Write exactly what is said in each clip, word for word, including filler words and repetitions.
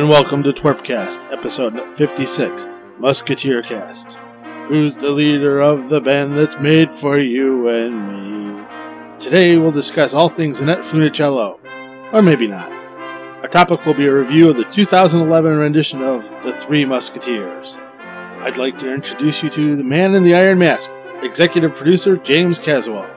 and welcome to Twerpcast, episode fifty-six, Musketeer Cast. Who's the leader of the band that's made for you and me? Today we'll discuss all things Annette Funicello, or maybe not. Our topic will be a review of the two thousand eleven rendition of The Three Musketeers. I'd like to introduce you to the man in the iron mask, executive producer James Caswell.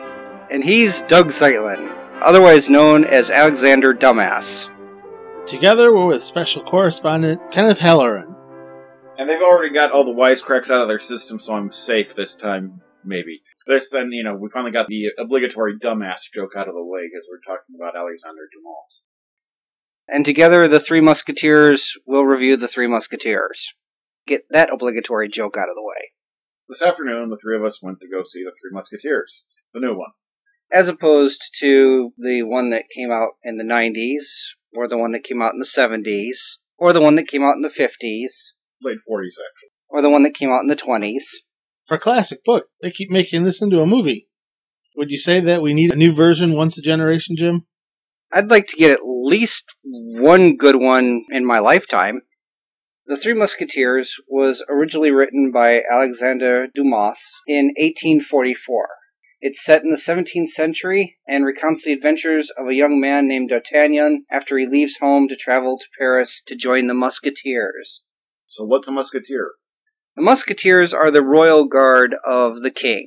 And he's Doug Zeitlin, otherwise known as Alexander Dumbass. Together, we're with special correspondent Kenneth Halloran. And they've already got all the wisecracks out of their system, so I'm safe this time, maybe. This then, you know, we finally got the obligatory dumbass joke out of the way, because we're talking about Alexander Dumas. And together, the Three Musketeers will review The Three Musketeers. Get that obligatory joke out of the way. This afternoon, the three of us went to go see The Three Musketeers, the new one. As opposed to the one that came out in the nineties, or the one that came out in the seventies, or the one that came out in the fifties. Late forties, actually. Or the one that came out in the twenties. For a classic book, they keep making this into a movie. Would you say that we need a new version once a generation, Jim? I'd like to get at least one good one in my lifetime. The Three Musketeers was originally written by Alexander Dumas in eighteen forty-four. It's set in the seventeenth century and recounts the adventures of a young man named D'Artagnan after he leaves home to travel to Paris to join the Musketeers. So what's a musketeer? The Musketeers are the royal guard of the king.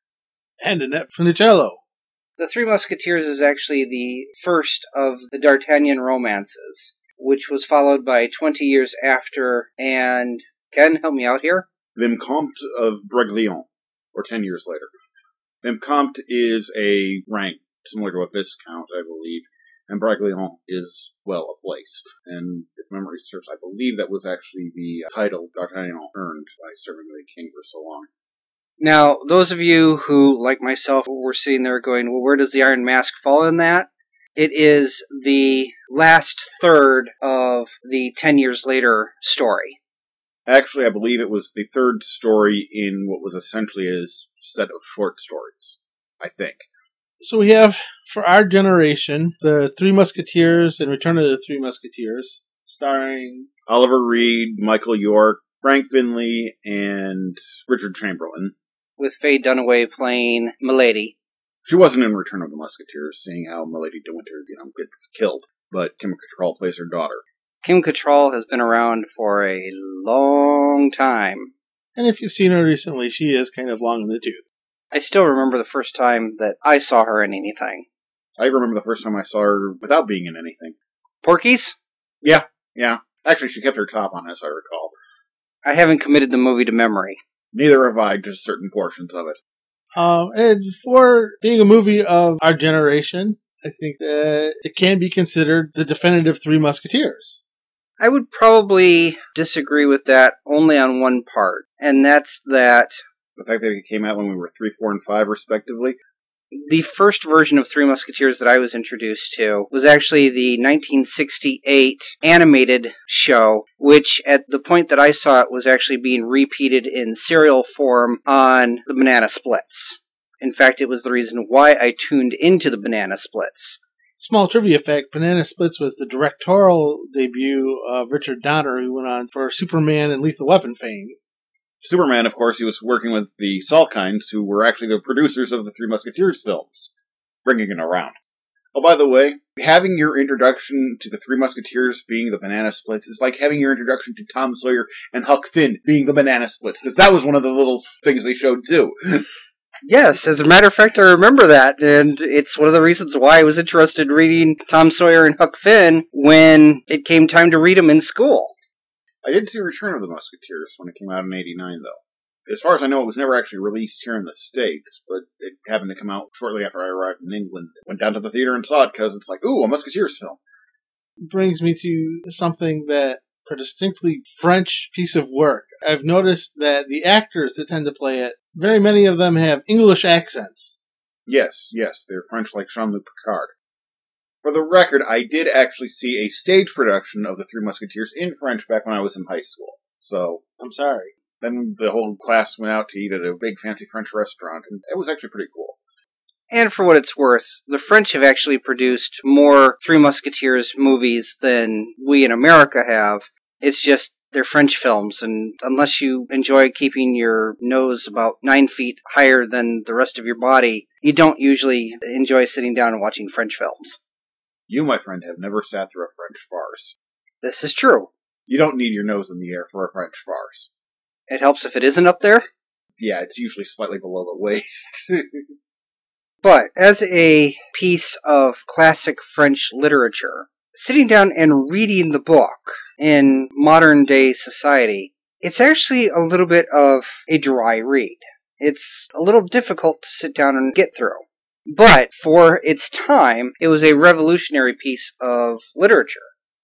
And Annette Funicello. The Three Musketeers is actually the first of the D'Artagnan romances, which was followed by twenty years after, and... Ken, help me out here? Vicomte of Bragelonne, or ten years later. Vicomte is a rank similar to a Viscount, I believe, and Bragelonne is, well, a place. And if memory serves, I believe that was actually the title D'Artagnan earned by serving the king for so long. Now, those of you who, like myself, were sitting there going, well, where does the Iron Mask fall in that? It is the last third of the ten years later story. Actually, I believe it was the third story in what was essentially a set of short stories, I think. So we have, for our generation, The Three Musketeers and Return of the Three Musketeers, starring Oliver Reed, Michael York, Frank Finlay, and Richard Chamberlain. With Faye Dunaway playing Milady. She wasn't in Return of the Musketeers, seeing how Milady de Winter, you know, gets killed, but Kim Cattrall plays her daughter. Kim Cattrall has been around for a long time. And if you've seen her recently, she is kind of long in the tooth. I still remember the first time that I saw her in anything. I remember the first time I saw her without being in anything. Porky's? Yeah, yeah. Actually, she kept her top on, as I recall. I haven't committed the movie to memory. Neither have I, just certain portions of it. Um, and for being a movie of our generation, I think that it can be considered the definitive Three Musketeers. I would probably disagree with that only on one part, and that's that... The fact that it came out when we were three, four, and five, respectively? The first version of Three Musketeers that I was introduced to was actually the nineteen sixty-eight animated show, which at the point that I saw it was actually being repeated in serial form on the Banana Splits. In fact, it was the reason why I tuned into the Banana Splits. Small trivia fact, Banana Splits was the directorial debut of Richard Donner, who went on for Superman and Lethal Weapon fame. Superman, of course, he was working with the Salkinds, who were actually the producers of the Three Musketeers films, bringing it around. Oh, by the way, having your introduction to the Three Musketeers being the Banana Splits is like having your introduction to Tom Sawyer and Huck Finn being the Banana Splits, because that was one of the little things they showed, too. Yes, as a matter of fact, I remember that, and it's one of the reasons why I was interested in reading Tom Sawyer and Huck Finn when it came time to read them in school. I did see Return of the Musketeers when it came out in eighty-nine, though. As far as I know, it was never actually released here in the States, but it happened to come out shortly after I arrived in England. Went down to the theater and saw it because it's like, ooh, a Musketeers film. Brings me to something that, for a distinctly French piece of work, I've noticed that the actors that tend to play it, very many of them have English accents. Yes, yes, they're French like Jean-Luc Picard. For the record, I did actually see a stage production of The Three Musketeers in French back when I was in high school. So, I'm sorry. Then the whole class went out to eat at a big fancy French restaurant, and it was actually pretty cool. And for what it's worth, the French have actually produced more Three Musketeers movies than we in America have. It's just they're French films, and unless you enjoy keeping your nose about nine feet higher than the rest of your body, you don't usually enjoy sitting down and watching French films. You, my friend, have never sat through a French farce. This is true. You don't need your nose in the air for a French farce. It helps if it isn't up there. Yeah, it's usually slightly below the waist. But as a piece of classic French literature, sitting down and reading the book in modern-day society, it's actually a little bit of a dry read. It's a little difficult to sit down and get through. But for its time, it was a revolutionary piece of literature.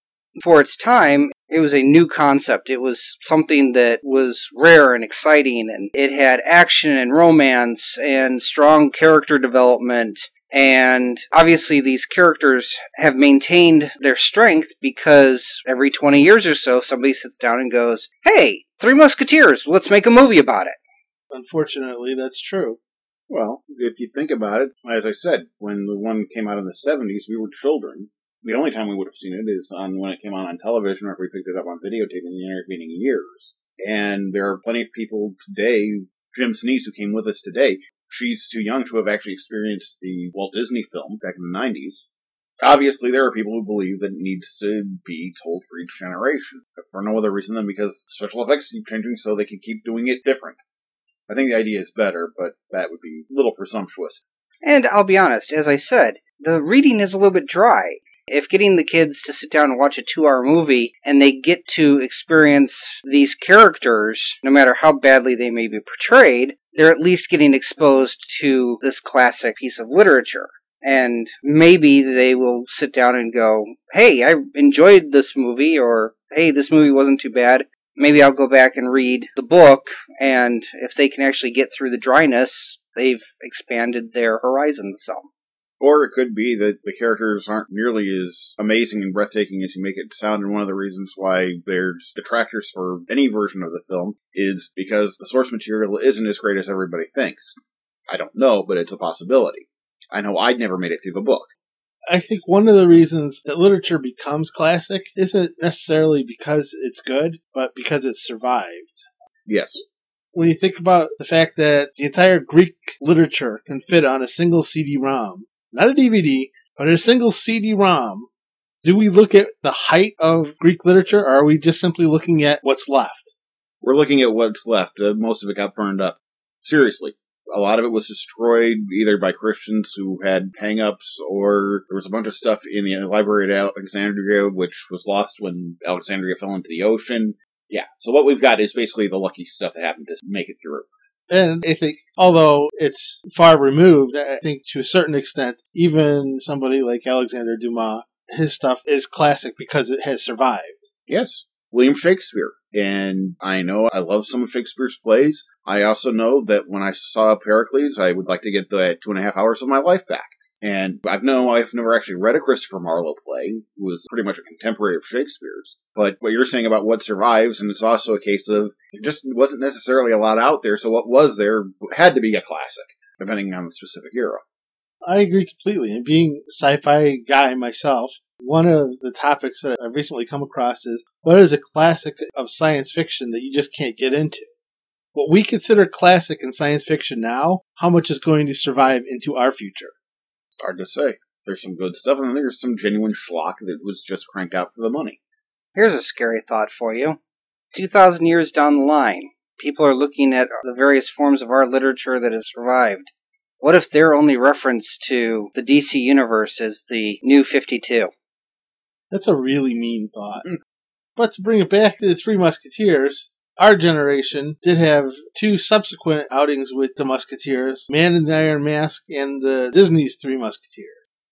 For its time, it was a new concept. It was something that was rare and exciting, and it had action and romance and strong character development. And obviously these characters have maintained their strength because every twenty years or so, somebody sits down and goes, "Hey, Three Musketeers, let's make a movie about it." Unfortunately, that's true. Well, if you think about it, as I said, when the one came out in the seventies, we were children. The only time we would have seen it is on when it came on on television or if we picked it up on videotape in the intervening years. And there are plenty of people today, Jim Sinise, who came with us today, she's too young to have actually experienced the Walt Disney film back in the nineties. Obviously, there are people who believe that it needs to be told for each generation, but for no other reason than because special effects keep changing so they can keep doing it different. I think the idea is better, but that would be a little presumptuous. And I'll be honest, as I said, the reading is a little bit dry. If getting the kids to sit down and watch a two-hour movie and they get to experience these characters, no matter how badly they may be portrayed, they're at least getting exposed to this classic piece of literature. And maybe they will sit down and go, "Hey, I enjoyed this movie," or "Hey, this movie wasn't too bad. Maybe I'll go back and read the book," and if they can actually get through the dryness, they've expanded their horizons some. Or it could be that the characters aren't nearly as amazing and breathtaking as you make it sound, and one of the reasons why there's detractors for any version of the film is because the source material isn't as great as everybody thinks. I don't know, but it's a possibility. I know I'd never made it through the book. I think one of the reasons that literature becomes classic isn't necessarily because it's good, but because it's survived. Yes. When you think about the fact that the entire Greek literature can fit on a single C D ROM, not a D V D, but a single C D ROM, do we look at the height of Greek literature, or are we just simply looking at what's left? We're looking at what's left. Uh, most of it got burned up. Seriously. A lot of it was destroyed either by Christians who had hang-ups, or there was a bunch of stuff in the library at Alexandria which was lost when Alexandria fell into the ocean. Yeah, so what we've got is basically the lucky stuff that happened to make it through. And I think, although it's far removed, I think to a certain extent, even somebody like Alexander Dumas, his stuff is classic because it has survived. Yes, William Shakespeare. And I know I love some of Shakespeare's plays. I also know that when I saw Pericles, I would like to get the two and a half hours of my life back. And I've know I've never actually read a Christopher Marlowe play, who was pretty much a contemporary of Shakespeare's. But what you're saying about what survives, and it's also a case of it just wasn't necessarily a lot out there, so what was there had to be a classic, depending on the specific era. I agree completely. And being a sci-fi guy myself, one of the topics that I've recently come across is, what is a classic of science fiction that you just can't get into? What we consider classic in science fiction now, how much is going to survive into our future? It's hard to say. There's some good stuff, and then there's some genuine schlock that was just cranked out for the money. Here's a scary thought for you. two thousand years down the line, people are looking at the various forms of our literature that have survived. What if their only reference to the D C universe is the New fifty-two? That's a really mean thought. Mm. But to bring it back to the Three Musketeers, our generation did have two subsequent outings with the Musketeers, Man in the Iron Mask and the Disney's Three Musketeers.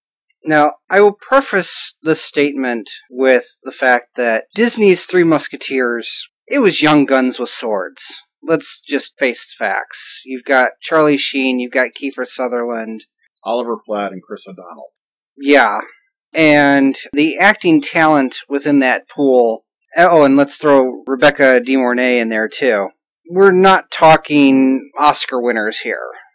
Now, I will preface this statement with the fact that Disney's Three Musketeers, it was young guns with swords. Let's just face facts. You've got Charlie Sheen, you've got Kiefer Sutherland, Oliver Platt, and Chris O'Donnell. Yeah. And the acting talent within that pool. Oh, and let's throw Rebecca De Mornay in there, too. We're not talking Oscar winners here.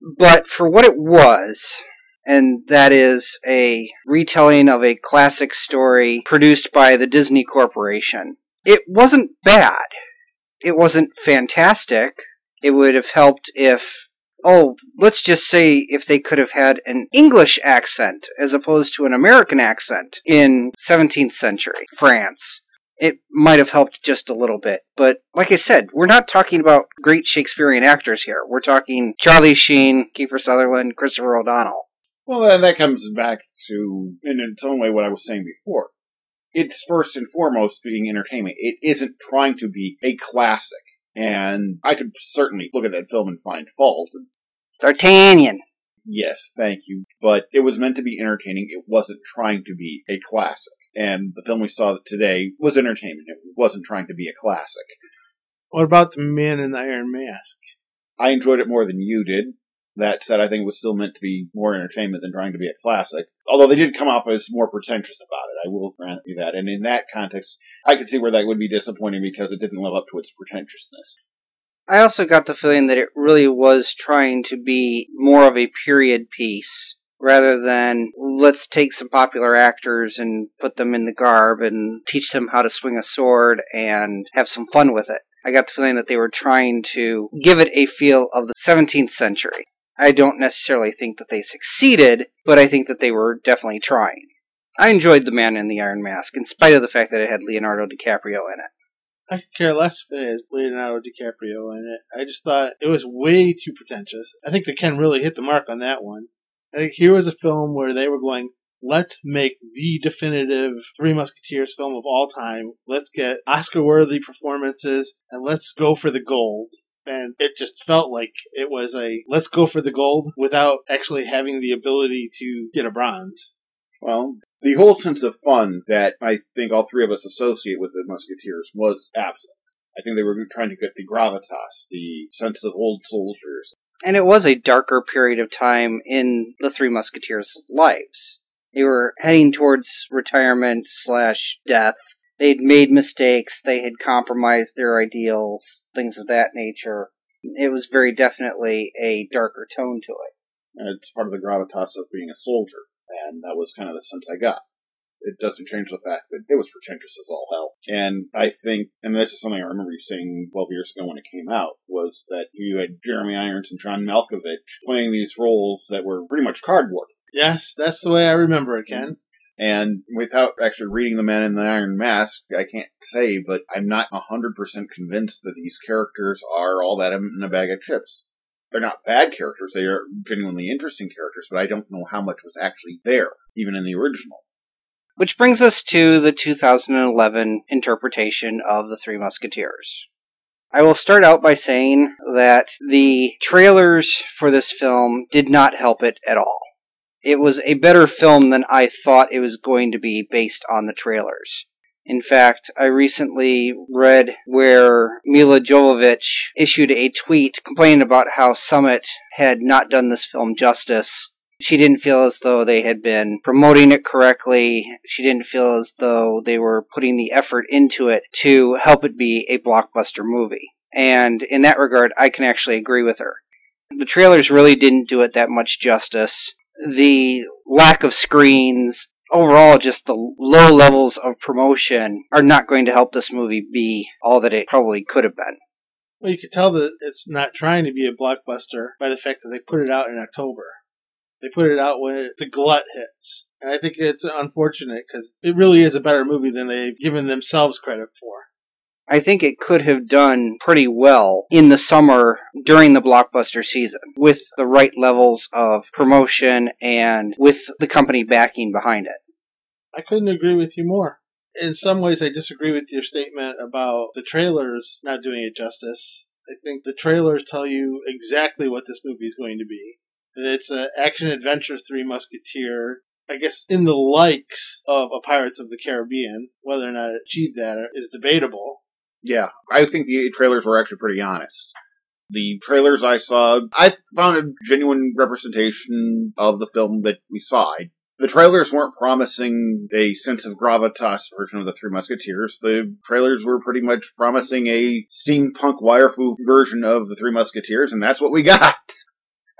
But for what it was, and that is a retelling of a classic story produced by the Disney Corporation, it wasn't bad. It wasn't fantastic. It would have helped if, oh, let's just say if they could have had an English accent as opposed to an American accent in seventeenth century France. It might have helped just a little bit. But like I said, we're not talking about great Shakespearean actors here. We're talking Charlie Sheen, Kiefer Sutherland, Christopher O'Donnell. Well, then that comes back to, in its own way, what I was saying before. It's first and foremost being entertainment. It isn't trying to be a classic. And I could certainly look at that film and find fault. D'Artagnan. Yes, thank you. But it was meant to be entertaining. It wasn't trying to be a classic. And the film we saw today was entertainment. It wasn't trying to be a classic. What about The Man in the Iron Mask? I enjoyed it more than you did. That said, I think it was still meant to be more entertainment than trying to be a classic. Although they did come off as more pretentious about it. I will grant you that. And in that context, I could see where that would be disappointing because it didn't live up to its pretentiousness. I also got the feeling that it really was trying to be more of a period piece, rather than let's take some popular actors and put them in the garb and teach them how to swing a sword and have some fun with it. I got the feeling that they were trying to give it a feel of the seventeenth century. I don't necessarily think that they succeeded, but I think that they were definitely trying. I enjoyed The Man in the Iron Mask, in spite of the fact that it had Leonardo DiCaprio in it. I could care less if it has Leonardo DiCaprio in it. I just thought it was way too pretentious. I think they can really hit the mark on that one. I think here was a film where they were going, let's make the definitive Three Musketeers film of all time. Let's get Oscar-worthy performances, and let's go for the gold. And it just felt like it was a let's go for the gold without actually having the ability to get a bronze. Well, the whole sense of fun that I think all three of us associate with the Musketeers was absent. I think they were trying to get the gravitas, the sense of old soldiers. And it was a darker period of time in the Three Musketeers' lives. They were heading towards retirement slash death. They'd made mistakes, they had compromised their ideals, things of that nature. It was very definitely a darker tone to it. And it's part of the gravitas of being a soldier, and that was kind of the sense I got. It doesn't change the fact that it was pretentious as all hell. And I think, and this is something I remember you saying twelve years ago when it came out, was that you had Jeremy Irons and John Malkovich playing these roles that were pretty much cardboard. Yes, that's the way I remember it, Ken. And without actually reading The Man in the Iron Mask, I can't say, but I'm not one hundred percent convinced that these characters are all that in a bag of chips. They're not bad characters, they are genuinely interesting characters, but I don't know how much was actually there, even in the original. Which brings us to the two thousand eleven interpretation of The Three Musketeers. I will start out by saying that the trailers for this film did not help it at all. It was a better film than I thought it was going to be based on the trailers. In fact, I recently read where Mila Jovovich issued a tweet complaining about how Summit had not done this film justice. She didn't feel as though they had been promoting it correctly. She didn't feel as though they were putting the effort into it to help it be a blockbuster movie. And in that regard, I can actually agree with her. The trailers really didn't do it that much justice. The lack of screens, overall just the low levels of promotion are not going to help this movie be all that it probably could have been. Well, you can tell that it's not trying to be a blockbuster by the fact that they put it out in October. They put it out when the glut hits. And I think it's unfortunate because it really is a better movie than they've given themselves credit for. I think it could have done pretty well in the summer during the blockbuster season with the right levels of promotion and with the company backing behind it. I couldn't agree with you more. In some ways, I disagree with your statement about the trailers not doing it justice. I think the trailers tell you exactly what this movie is going to be. And it's an action-adventure Three Musketeer, I guess, in the likes of a Pirates of the Caribbean. Whether or not it achieved that is debatable. Yeah, I think the trailers were actually pretty honest. The trailers I saw, I found a genuine representation of the film that we saw. The trailers weren't promising a sense of gravitas version of the Three Musketeers. The trailers were pretty much promising a steampunk wire-fu version of the Three Musketeers, and that's what we got.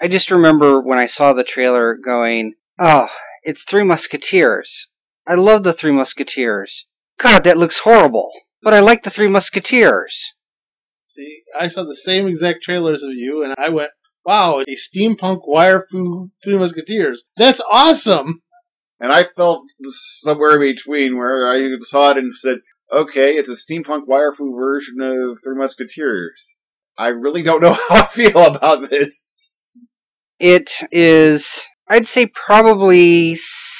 I just remember when I saw the trailer going, oh, it's Three Musketeers. I love the Three Musketeers. God, that looks horrible. But I like the Three Musketeers. See, I saw the same exact trailers of you, and I went, wow, a steampunk wire-fu Three Musketeers. That's awesome! And I felt somewhere between where I saw it and said, okay, it's a steampunk wire-fu version of Three Musketeers. I really don't know how I feel about this. It is, I'd say, probably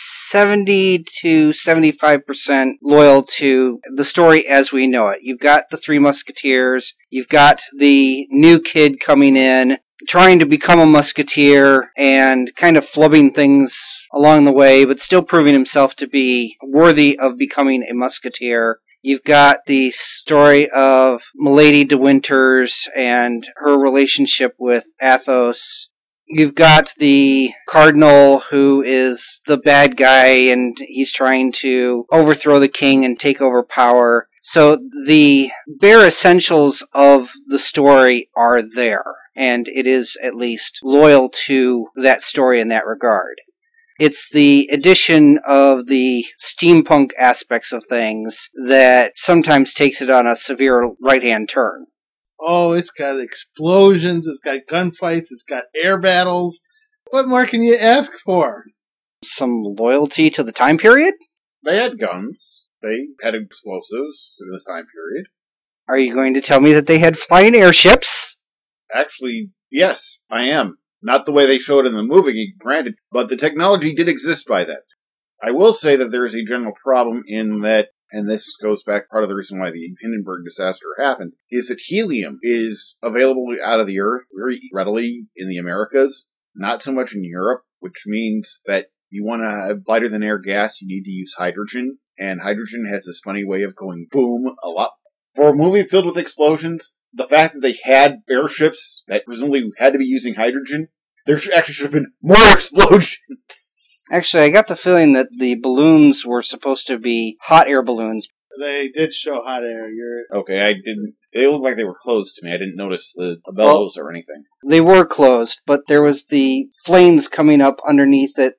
seventy to seventy-five percent loyal to the story as we know it. You've got the Three Musketeers, you've got the new kid coming in, trying to become a musketeer and kind of flubbing things along the way, but still proving himself to be worthy of becoming a musketeer. You've got the story of Milady de Winters and her relationship with Athos. You've got the Cardinal, who is the bad guy, and he's trying to overthrow the king and take over power. So the bare essentials of the story are there, and it is at least loyal to that story in that regard. It's the addition of the steampunk aspects of things that sometimes takes it on a severe right-hand turn. Oh, it's got explosions, it's got gunfights, it's got air battles. What more can you ask for? Some loyalty to the time period? They had guns. They had explosives in the time period. Are you going to tell me that they had flying airships? Actually, yes, I am. Not the way they showed it in the movie, granted, but the technology did exist by then. I will say that there is a general problem in that, and this goes back part of the reason why the Hindenburg disaster happened, is that helium is available out of the Earth very readily in the Americas, not so much in Europe, which means that you want to have lighter than air gas, you need to use hydrogen, and hydrogen has this funny way of going boom a lot. For a movie filled with explosions, the fact that they had airships that presumably had to be using hydrogen, there actually should have been more explosions. Actually, I got the feeling that the balloons were supposed to be hot air balloons. They did show hot air. You're... Okay, I didn't... They looked like they were closed to me. I didn't notice the bellows well, or anything. They were closed, but there was the flames coming up underneath it.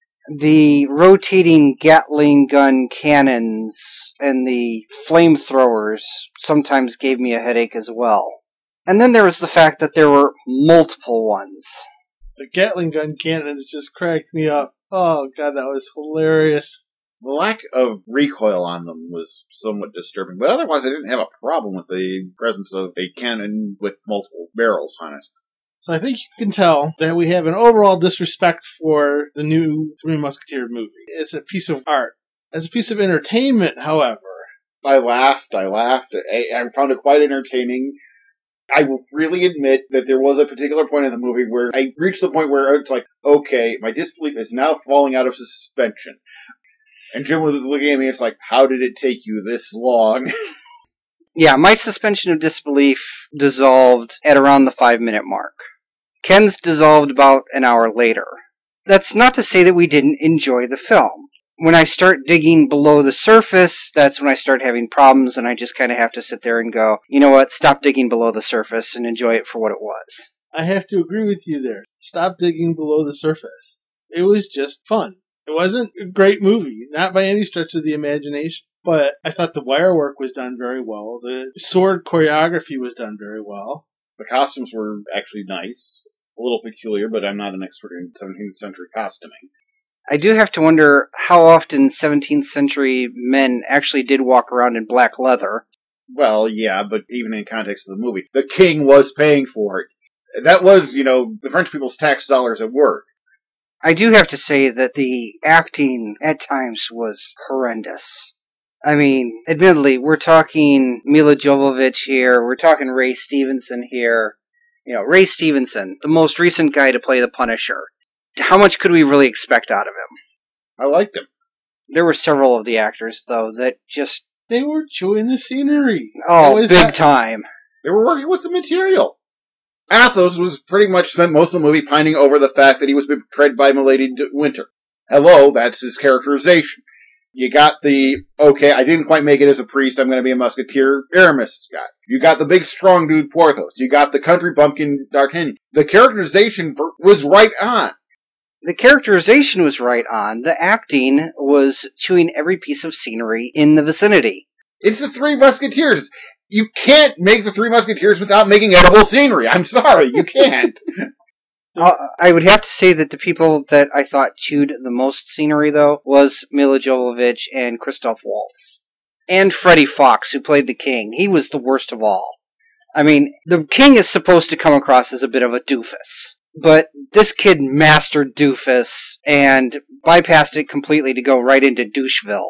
The rotating Gatling gun cannons and the flamethrowers sometimes gave me a headache as well. And then there was the fact that there were multiple ones. The Gatling gun cannons just cracked me up. Oh, God, that was hilarious. The lack of recoil on them was somewhat disturbing, but otherwise I didn't have a problem with the presence of a cannon with multiple barrels on it. So I think you can tell that we have an overall disrespect for the new Three Musketeers movie. It's a piece of art. As a piece of entertainment, however... I laughed, I laughed. I, I found it quite entertaining. I will freely admit that there was a particular point in the movie where I reached the point where it's like, okay, my disbelief is now falling out of suspension. And Jim was looking at me, it's like, how did it take you this long? Yeah, my suspension of disbelief dissolved at around the five-minute mark. Ken's dissolved about an hour later. That's not to say that we didn't enjoy the film. When I start digging below the surface, that's when I start having problems, and I just kind of have to sit there and go, you know what, stop digging below the surface and enjoy it for what it was. I have to agree with you there. Stop digging below the surface. It was just fun. It wasn't a great movie, not by any stretch of the imagination. But I thought the wire work was done very well. The sword choreography was done very well. The costumes were actually nice. A little peculiar, but I'm not an expert in seventeenth century costuming. I do have to wonder how often seventeenth century men actually did walk around in black leather. Well, yeah, but even in context of the movie, the king was paying for it. That was, you know, the French people's tax dollars at work. I do have to say that the acting at times was horrendous. I mean, admittedly, we're talking Mila Jovovich here, we're talking Ray Stevenson here. You know, Ray Stevenson, the most recent guy to play the Punisher. How much could we really expect out of him? I liked him. There were several of the actors, though, that just... They were chewing the scenery. Oh, big that? time. They were working with the material. Athos was pretty much spent most of the movie pining over the fact that he was betrayed by Milady de Winter. Hello, that's his characterization. You got the, okay, I didn't quite make it as a priest, I'm going to be a musketeer, Aramis guy. You got the big strong dude Porthos. You got the country bumpkin D'Artagnan. The characterization for, was right on. The characterization was right on. The acting was chewing every piece of scenery in the vicinity. It's the Three Musketeers. You can't make the Three Musketeers without making edible scenery. I'm sorry, you can't. uh, I would have to say that the people that I thought chewed the most scenery, though, was Mila Jovovich and Christoph Waltz. And Freddie Fox, who played the king. He was the worst of all. I mean, the king is supposed to come across as a bit of a doofus. But this kid mastered doofus and bypassed it completely to go right into doucheville.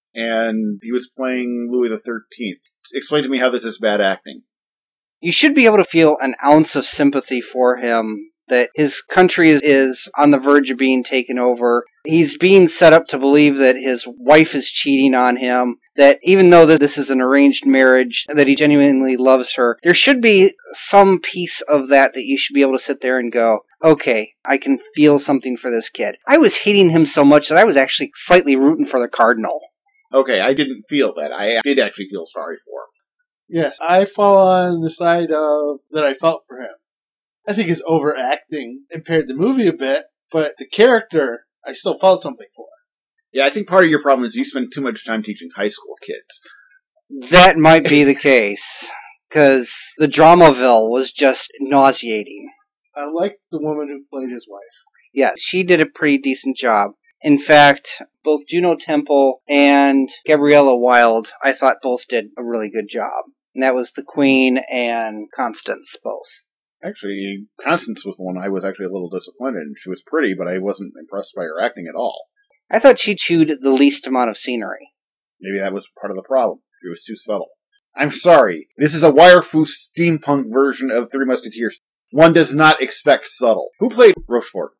And he was playing Louis the thirteenth. Explain to me how this is bad acting. You should be able to feel an ounce of sympathy for him, that his country is, is on the verge of being taken over. He's being set up to believe that his wife is cheating on him, that even though this is an arranged marriage, that he genuinely loves her. There should be some piece of that that you should be able to sit there and go, okay, I can feel something for this kid. I was hating him so much that I was actually slightly rooting for the Cardinal. Okay, I didn't feel that. I did actually feel sorry for him. Yes, I fall on the side of that I felt for him. I think his overacting impaired the movie a bit, but the character, I still felt something for. Yeah, I think part of your problem is you spend too much time teaching high school kids. That might be the case, because the Dramaville was just nauseating. I liked the woman who played his wife. Yeah, she did a pretty decent job. In fact, both Juno Temple and Gabriella Wilde, I thought both did a really good job. And that was the Queen and Constance, both. Actually, Constance was the one I was actually a little disappointed in. She was pretty, but I wasn't impressed by her acting at all. I thought she chewed the least amount of scenery. Maybe that was part of the problem. It was too subtle. I'm sorry. This is a wire-fu steampunk version of Three Musketeers. One does not expect subtle. Who played Rochefort?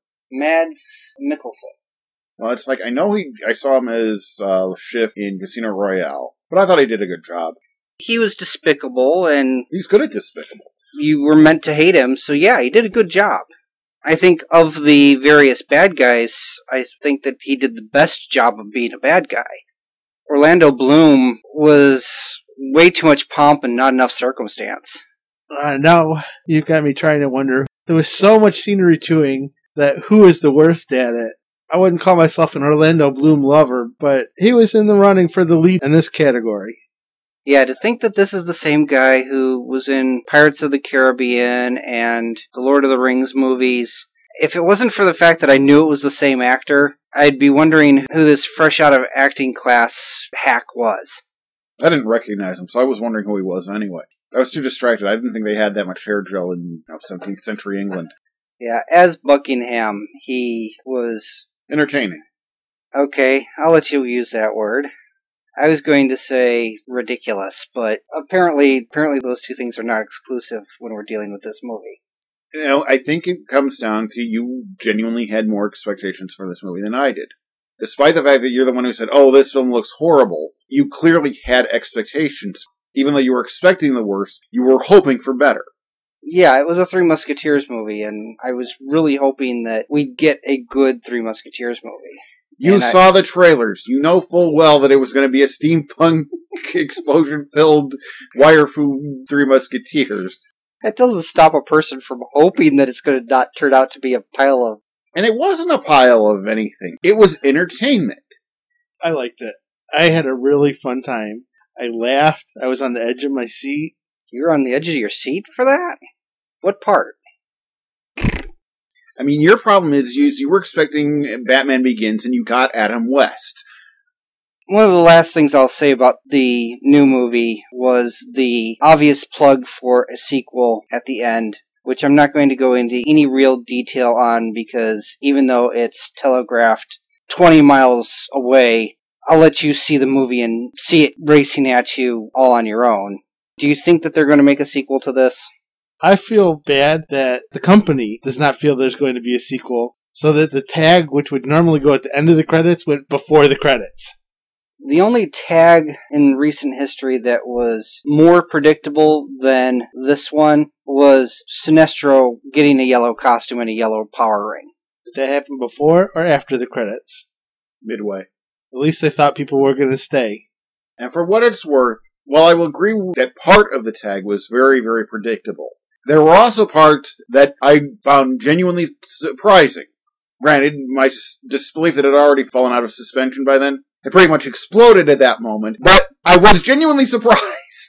Mads Mikkelsen. Well, it's like, I know he. I saw him as uh, Schiff in Casino Royale, but I thought he did a good job. He was despicable, and he's good at despicable. You were meant to hate him, so yeah, he did a good job. I think of the various bad guys, I think that he did the best job of being a bad guy. Orlando Bloom was way too much pomp and not enough circumstance. Uh, now you've got me trying to wonder. There was so much scenery chewing that who is the worst at it? I wouldn't call myself an Orlando Bloom lover, but he was in the running for the lead in this category. Yeah, to think that this is the same guy who was in Pirates of the Caribbean and the Lord of the Rings movies. If it wasn't for the fact that I knew it was the same actor, I'd be wondering who this fresh out of acting class hack was. I didn't recognize him, so I was wondering who he was anyway. I was too distracted. I didn't think they had that much hair gel in you know, seventeenth century England. Yeah, as Buckingham, he was... entertaining. Okay, I'll let you use that word. I was going to say ridiculous, but apparently apparently those two things are not exclusive when we're dealing with this movie. You know, I think it comes down to you genuinely had more expectations for this movie than I did. Despite the fact that you're the one who said, oh, this film looks horrible, you clearly had expectations. Even though you were expecting the worst, you were hoping for better. Yeah, it was a Three Musketeers movie, and I was really hoping that we'd get a good Three Musketeers movie. You and saw I, the trailers. You know full well that it was going to be a steampunk, explosion-filled, wire-fu Three Musketeers. That doesn't stop a person from hoping that it's going to not turn out to be a pile of... And it wasn't a pile of anything. It was entertainment. I liked it. I had a really fun time. I laughed. I was on the edge of my seat. You were on the edge of your seat for that? What part? I mean, your problem is you, you were expecting Batman Begins and you got Adam West. One of the last things I'll say about the new movie was the obvious plug for a sequel at the end, which I'm not going to go into any real detail on because even though it's telegraphed twenty miles away, I'll let you see the movie and see it racing at you all on your own. Do you think that they're going to make a sequel to this? I feel bad that the company does not feel there's going to be a sequel, so that the tag, which would normally go at the end of the credits, went before the credits. The only tag in recent history that was more predictable than this one was Sinestro getting a yellow costume and a yellow power ring. Did that happen before or after the credits? Midway. At least they thought people were going to stay. And for what it's worth, while I will agree that part of the tag was very, very predictable, there were also parts that I found genuinely surprising. Granted, my disbelief that it had already fallen out of suspension by then had pretty much exploded at that moment, but I was genuinely surprised.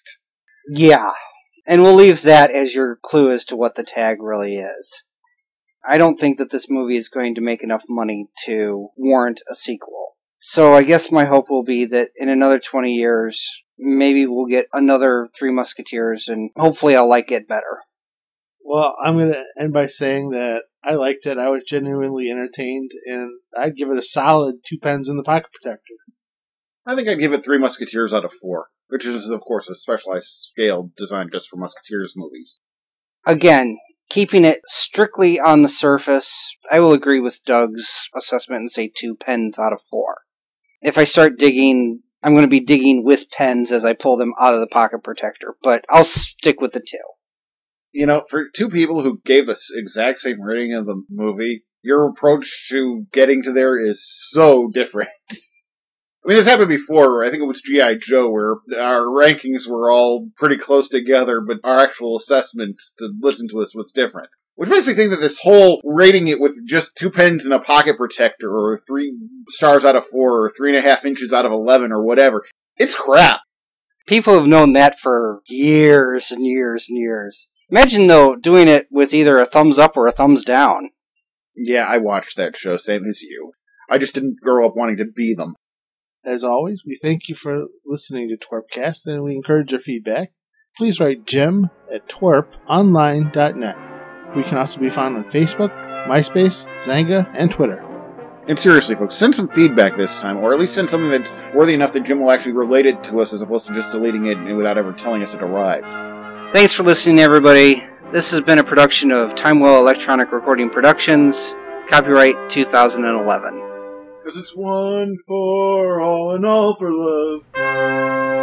Yeah, and we'll leave that as your clue as to what the tag really is. I don't think that this movie is going to make enough money to warrant a sequel. So I guess my hope will be that in another twenty years, maybe we'll get another Three Musketeers, and hopefully I'll like it better. Well, I'm going to end by saying that I liked it. I was genuinely entertained, and I'd give it a solid two pens in the pocket protector. I think I'd give it Three Musketeers out of four, which is, of course, a specialized scale designed just for Musketeers movies. Again, keeping it strictly on the surface, I will agree with Doug's assessment and say two pens out of four. If I start digging, I'm going to be digging with pens as I pull them out of the pocket protector, but I'll stick with the two. You know, for two people who gave the exact same rating of the movie, your approach to getting to there is so different. I mean, this happened before. I think it was G I. Joe, where our rankings were all pretty close together, but our actual assessment to listen to us was different. Which makes me think that this whole rating it with just two pens and a pocket protector, or three stars out of four, or three and a half inches out of eleven, or whatever, it's crap. People have known that for years and years and years. Imagine, though, doing it with either a thumbs up or a thumbs down. Yeah, I watched that show, same as you. I just didn't grow up wanting to be them. As always, we thank you for listening to Twerpcast, and we encourage your feedback. Please write Jim at twerp online dot net. We can also be found on Facebook, MySpace, Zanga, and Twitter. And seriously, folks, send some feedback this time, or at least send something that's worthy enough that Jim will actually relate it to us as opposed to just deleting it without ever telling us it arrived. Thanks for listening, everybody. This has been a production of Timewell Electronic Recording Productions, copyright two thousand eleven. Because it's one for all and all for love.